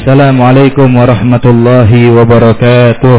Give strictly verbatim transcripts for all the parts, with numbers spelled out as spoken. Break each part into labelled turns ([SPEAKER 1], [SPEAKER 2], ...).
[SPEAKER 1] Assalamualaikum warahmatullahi wabarakatuh.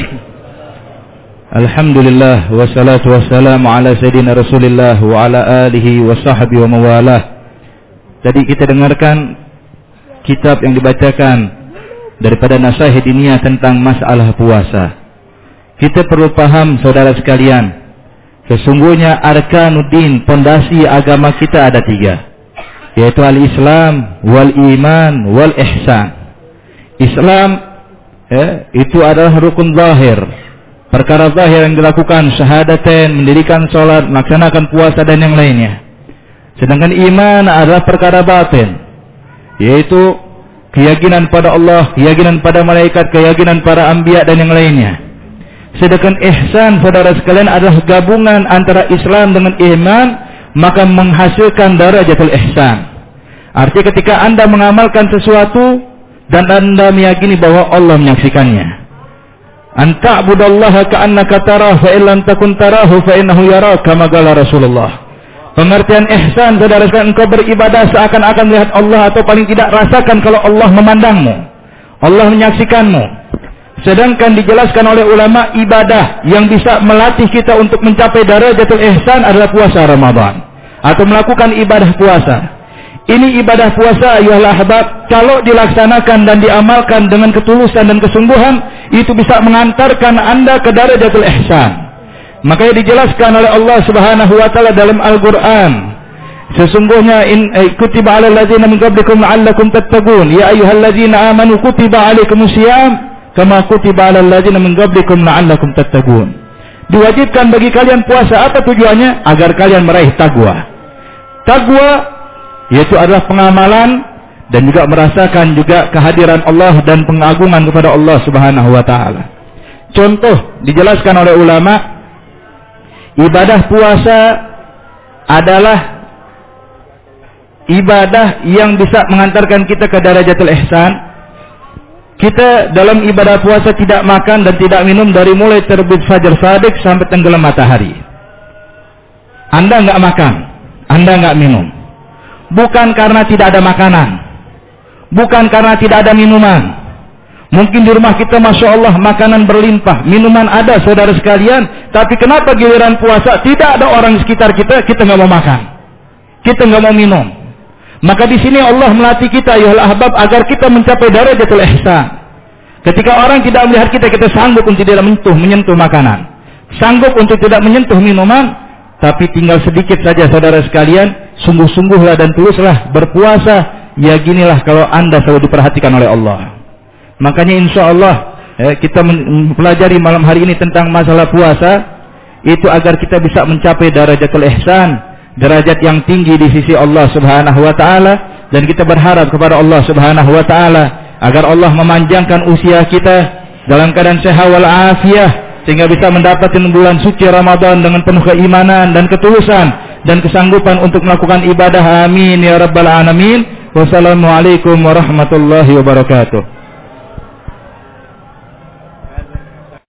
[SPEAKER 1] Alhamdulillah wassalatu wassalamu ala sayyidina Rasulillah wa ala alihi wa sahbihi wa mawalah. Jadi kita dengarkan kitab yang dibacakan daripada Nasihat Diniyah tentang masalah puasa. Kita perlu paham saudara sekalian, sesungguhnya arkanuddin, pondasi agama kita ada tiga, yaitu al-Islam, wal iman, wal ihsan. Islam ya, itu adalah rukun zahir, perkara zahir yang dilakukan, syahadatain, mendirikan sholat, melaksanakan puasa dan yang lainnya. Sedangkan iman adalah perkara batin, yaitu keyakinan pada Allah, keyakinan pada malaikat, keyakinan para anbiya dan yang lainnya. Sedangkan ihsan, saudara sekalian, adalah gabungan antara Islam dengan iman, maka menghasilkan darajatul ihsan. Artinya ketika Anda mengamalkan sesuatu dan Anda meyakini bahwa Allah menyaksikannya. Anta abudallaha ka'annaka tarahu fa illam takun tarahu fa innahu yaraka, kama qala Rasulullah. Pengertian ihsan, saudara sekalian, engkau beribadah seakan-akan melihat Allah, atau paling tidak rasakan kalau Allah memandangmu, Allah menyaksikanmu. Sedangkan dijelaskan oleh ulama, ibadah yang bisa melatih kita untuk mencapai darajatul ihsan adalah puasa Ramadan, atau melakukan ibadah puasa. Ini ibadah puasa, ayuhal ahbab, kalau dilaksanakan dan diamalkan dengan ketulusan dan kesungguhan, itu bisa mengantarkan Anda ke darajatul ihsan. Makanya dijelaskan oleh Allah Subhanahu wa taala dalam Al-Qur'an, sesungguhnya in eh, kutiba 'alal ladzina min qablikum la'allakum tattaqun, ya ayyuhalladzina amanu kutiba 'alaikumus syiyam kama kutiba 'alal ladzina min qablikum la'allakum tattaqun. Diwajibkan bagi kalian puasa. Apa tujuannya? Agar kalian meraih takwa. Takwa yaitu adalah pengamalan dan juga merasakan juga kehadiran Allah dan pengagungan kepada Allah Subhanahu wa taala. Contoh dijelaskan oleh ulama, ibadah puasa adalah ibadah yang bisa mengantarkan kita ke darajatul ihsan. Kita dalam ibadah puasa tidak makan dan tidak minum dari mulai terbit fajar shadiq sampai tenggelam matahari. Anda enggak makan, Anda enggak minum. Bukan karena tidak ada makanan, bukan karena tidak ada minuman. Mungkin di rumah kita Masya Allah makanan berlimpah, minuman ada saudara sekalian, tapi kenapa giliran puasa tidak ada orang di sekitar kita, kita nggak mau makan, kita nggak mau minum. Maka di sini Allah melatih kita, ya ahbab, agar kita mencapai darajatul ihsan. Ketika orang tidak melihat kita, kita sanggup untuk tidak menyentuh, menyentuh makanan, sanggup untuk tidak menyentuh minuman, tapi tinggal sedikit saja saudara sekalian. Sungguh-sungguhlah dan tuluslah berpuasa. Ya ginilah kalau Anda selalu diperhatikan oleh Allah. Makanya insya Allah eh, kita mempelajari malam hari ini tentang masalah puasa, itu agar kita bisa mencapai darajatul ihsan, derajat yang tinggi di sisi Allah Subhanahu wa taala. Dan kita berharap kepada Allah Subhanahu wa taala agar Allah memanjangkan usia kita dalam keadaan sehat wal afiyah, sehingga bisa mendapatkan bulan suci Ramadan dengan penuh keimanan dan ketulusan dan kesanggupan untuk melakukan ibadah. Amin ya rabbal alamin. Wassalamualaikum warahmatullahi wabarakatuh.